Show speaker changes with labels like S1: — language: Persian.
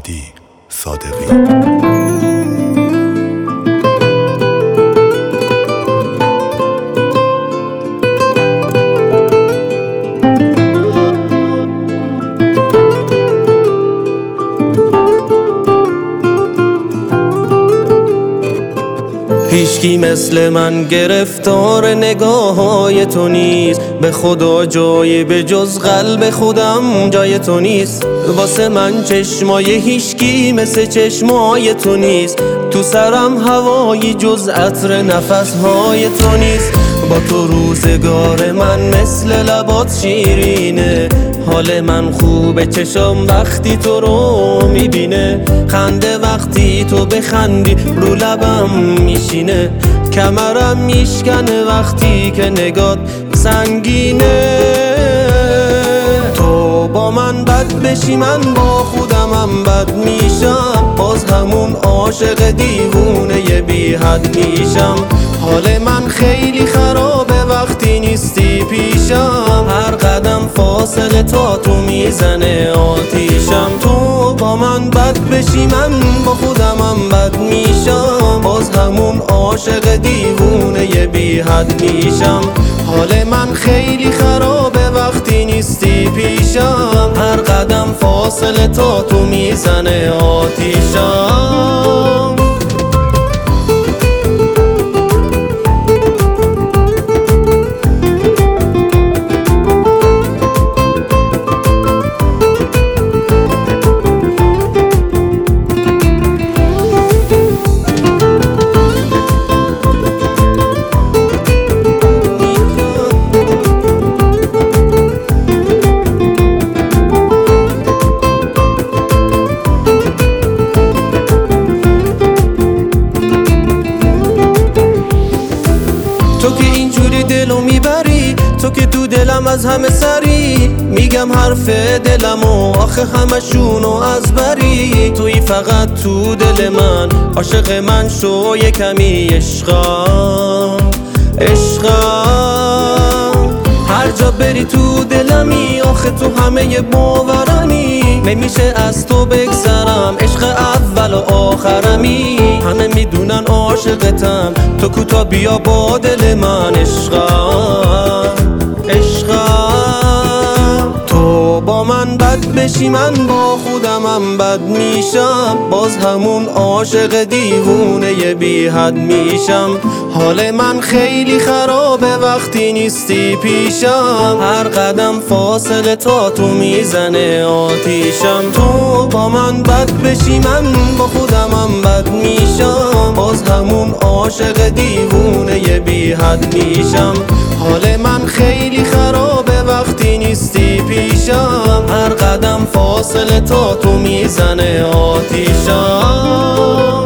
S1: هادی صادقی.
S2: هیچکی مثل من گرفتار نگاه های تو نیست، به خدا جایی به جز قلب خودم جای تو نیست. واسه من چشمای هیچکی مثل چشمای تو نیست، تو سرم هوایی جز عطر نفس های تو نیست. با تو روزگار من مثل لبات شیرینه، حال من خوبه چشم وقتی تو رو میبینه. خنده وقتی تو بخندی رو لبم میشینه، کمرم میشکنه وقتی که نگات سنگینه. تو با من بد بشی من با خودمم بد میشم، باز همون عاشق دیوونه بی حد میشم. حال من خیلی خرابه وقتی نیستی پیشم، هر قدم فاصله تا تو میزنه آتیشم. تو با من بد بشی من با خودمم بد میشم، باز همون عاشق دیوونه بی حد میشم. حال من خیلی خرابه وقتی نیستی پیشم، هر قدم فاصله تا تو میزنه آتیشم. تو که اینجوری دلو میبری، تو که تو دلم از همه سری، میگم حرف دلمو آخه همشونو از بری. توی فقط تو دل من، عاشق من شو یکمی عشقم عشقم. هر جا بری تو دلمی، آخه تو همه باورمی، نمیشه از تو بگذرم، عشق اول و آخرمی. همه میدونن عاشقتم، تو کوتا بیا با دل من عشقم عشقم. تو با من بد بشی من با خودمم بد میشم، باز همون عاشق دیوونه بی حد میشم. حال من خیلی خرابه وقتی نیستی پیشم، هر قدم فاصله تا تو میزنه آتیشم. تو با من بد بشی من با خودمم بد میشم، باز همون عاشق دیوونه بی حد میشم. حال من خیلی خرابه وقتی نیستی پیشم، هر قدم فاصله تا تو میزنه آتیشم.